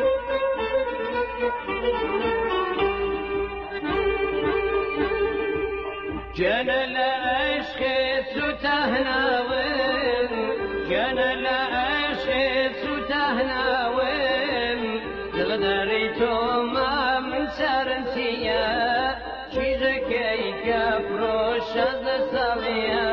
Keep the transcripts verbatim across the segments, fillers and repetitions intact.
جانا لعشق ستهناوين جانا لعشق ستهناوين تغدريتو ما من سارنسيا شيزك يكفروش هذا صاليا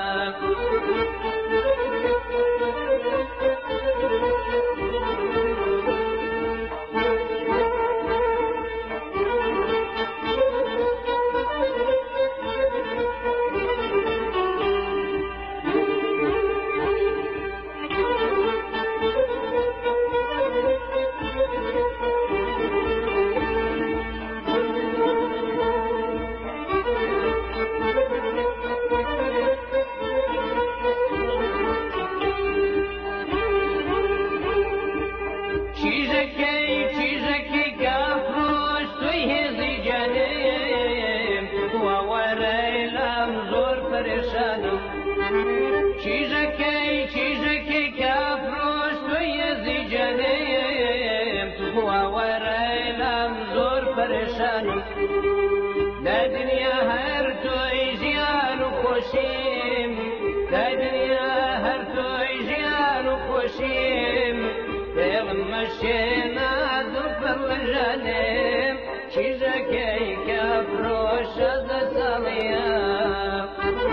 چیزکی چیزکی کافروش توی زیجانیم و ورایلم زور پریشانم در دنیا هر توی زیان و خوشیم در دنیا هر توی زیان و خوشیم دلم مشینا دو پرلجانیم چیزکی کافروش از سالیم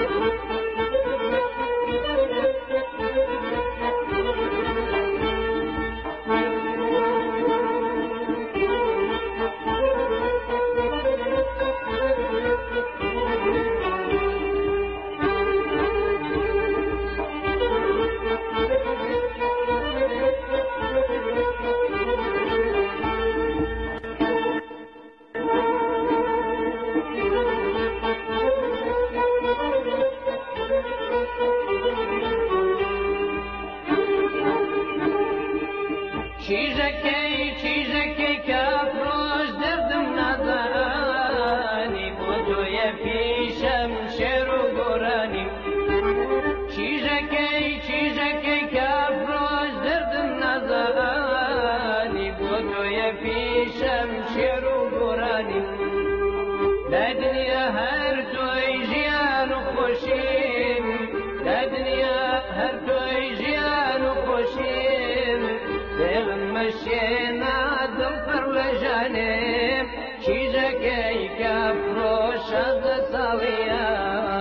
چیزکی چیزکی کافروش دردم ندانی بودوی پیشم شیر و گرانی چیزکی چیزکی کافروش دردم ندانی بودوی پیشم شیر و گرانی در دنیا هر توی زیان و خوشیم در دنیا هر توی زیان و خوشیم دلم مشينا دم فرلجاني شيزك يكفروش هذا صاليا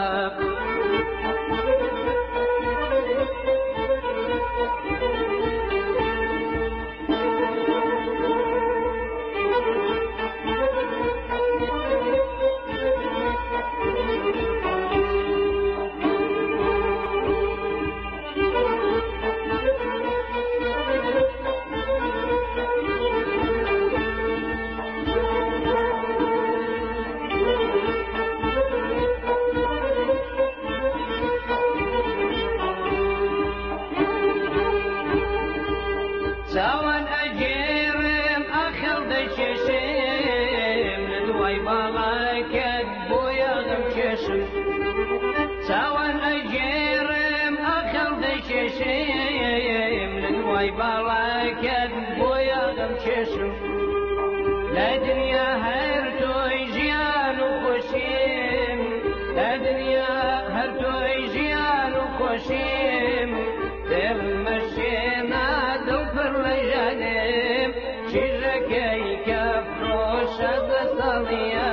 سوان أجيرم أخل دششم لدواي بالاكد بويا غمششم سوان أجيرم أخل دششم لدواي بالاكد بويا غمششم لا دنيا هرتوي زيان وخشيم لا دنيا هرتوي زيان وخشيم دل مشينا دوفر لجانب شيزكي كفروش هذا صاليا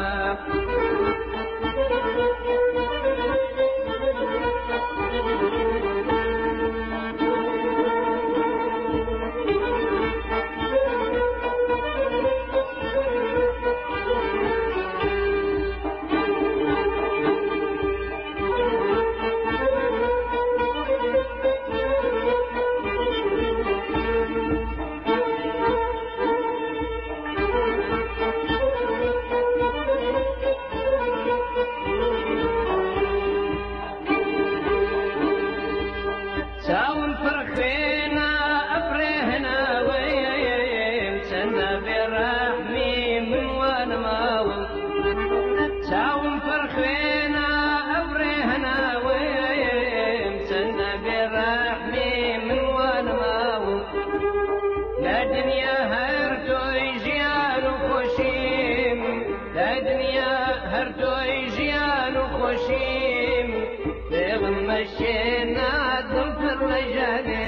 ساون فرخينا أفرهنا وين سنة برحمي من وانا ماول ساون فرخينا أفرهنا وين سنة برحمي من وانا ماول لا دنيا دنیا هەر تۆی ژیان و خۆشیم پێغم مەشێنا دڵ پڕ لە ژانێ